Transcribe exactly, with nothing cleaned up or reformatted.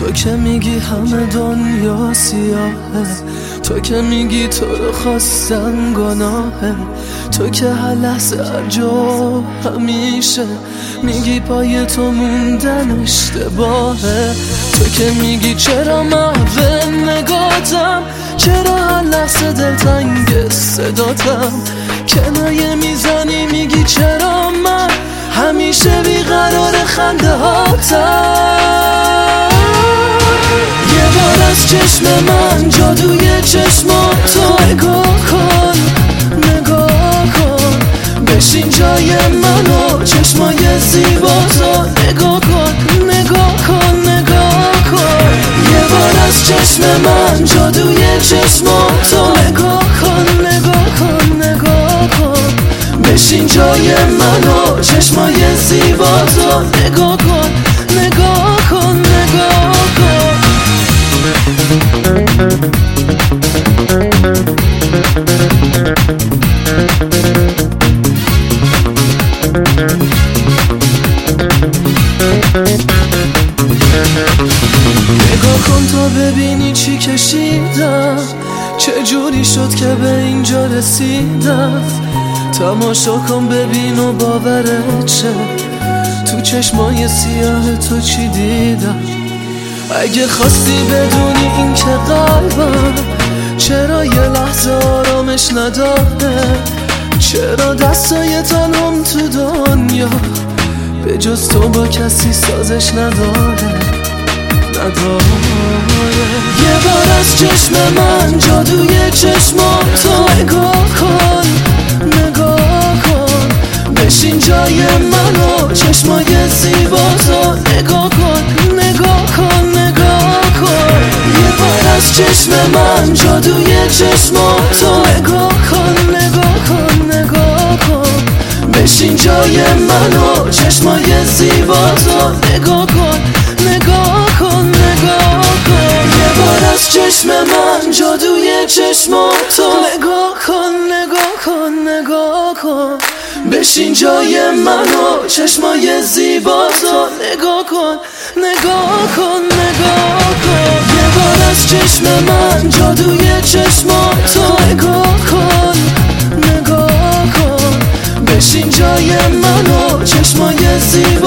تو که میگی همه دنیا سیاهه، تو که میگی تو رو خواستن گناهه، تو که هر لحظه هر جا همیشه میگی پای تو موندن اشتباهه، تو که میگی چرا محو نگاتم، چرا هر لحظه دلتنگ صداتم، کنایه میزنی میگی چرا من همیشه بیقرار خنده هاتم. یه بار از چشم من جادوی چشماتو نگاه کن، نگاه کن، بشین جای منو چشمای زیباتو نگاه کن، نگاه کن، نگاه کن. یه بار از چشم من جادوی چشماتو نگاه کن، نگاه کن، نگاه کن، بشین جای منو چشمای زیباتو نگاه کن، نگاه کن، نگاه کن. نگاه کن تا ببینی چی کشیدم، چه جوری شد که به اینجا رسیدم. تماشا کن ببین و باورت شه، تو چشمای سیاه تو چی دیدم. اگه خواستی بدونی این که قلبم چرا یه لحظه آرامش نداره، چرا دستای تنم تو دنیا به جز تو با کسی سازش نداره، نداره. یه بار از چشم من جادوی چشماتو نگاه کن، نگاه کن، بشین جای منو چشمای زیباتو نگاه کن، نگاه کن، نگاه کن. یه بار از چشم من جادوی چشماتو نگاه کن، نگاه کن، نگاه کن، بشین جای منو چشمای زیباتو نگاه کن، نگاه کن، نگاه کن. یه بار از چشم من جادوی چشماتو نگاه کن، نگاه کن، نگاه کن، بشین جای منو چشمای زیباتو نگاه کن، نگاه کن، نگاه کن. یه بار از چشم من جادوی چشماتو نگاه کن، نگاه کن، بشین جای منو چشمای زیباتو